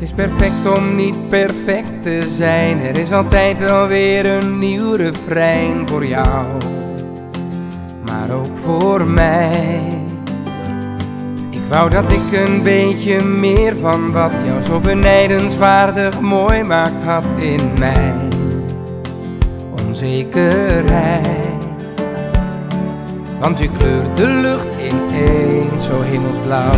is perfect om niet perfect te zijn. Er is altijd wel weer een nieuw refrein voor jou, maar ook voor mij. Ik wou dat ik een beetje meer van wat jou zo benijdenswaardig mooi maakt had in mijn onzekerheid. Want je kleurt de lucht ineens zo hemelsblauw.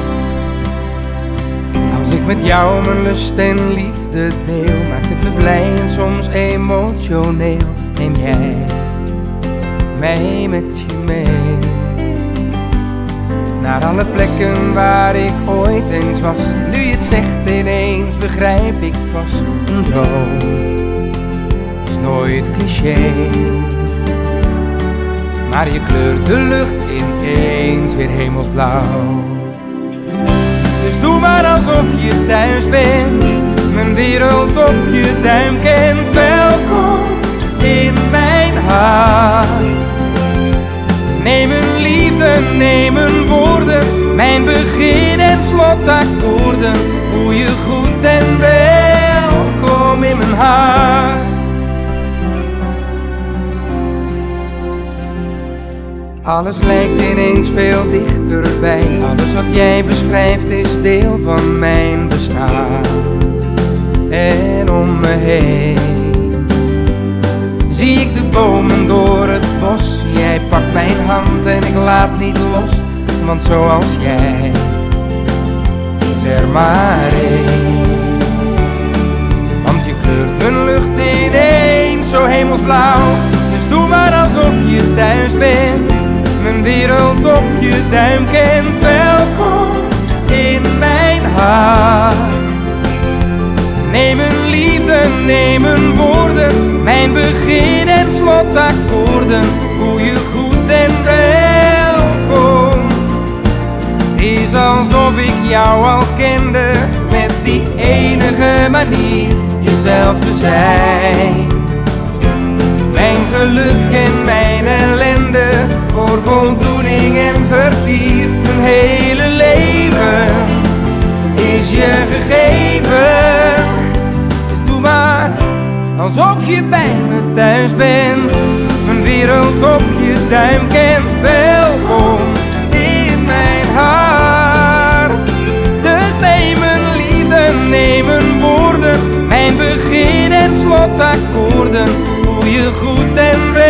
Als ik met jou mijn lust en liefde deel, maakt het me blij en soms emotioneel. Neem jij mij met je mee naar alle plekken waar ik ooit eens was. Nu je het zegt ineens begrijp ik pas, een droom is nooit cliché. Maar je kleurt de lucht ineens weer hemelsblauw. Dus doe maar alsof je thuis bent, mijn wereld op je duim kent. Welkom in mijn hart. Neem een liefde, neem een woorden, mijn begin en slotakkoorden. Voel je goed en welkom in mijn hart. Alles lijkt ineens veel dichterbij. Alles wat jij beschrijft is deel van mijn bestaan. En om me heen zie ik de bomen door het bos. Jij pakt mijn hand en ik laat niet los. Want zoals jij is er maar één. Want je kleurt mijn lucht ineens zo hemelsblauw. Dus doe maar alsof je thuis bent, mijn wereld op je duim kent. Welkom in mijn hart. Neem een liefde, neem een woorden, mijn begin en slotakkoorden. Voel je goed en welkom. Het is alsof ik jou al kende, met die enige manier jezelf te zijn. Mijn geluk en mijn ellende, voor voldoening en vertier. Mijn hele leven is je gegeven. Dus doe maar alsof je bij me thuis bent, mijn wereld op je duim kent. Welkom in mijn hart. Dus neem een liefde, neem een woorden, mijn begin en slotakkoorden. Voel je goed en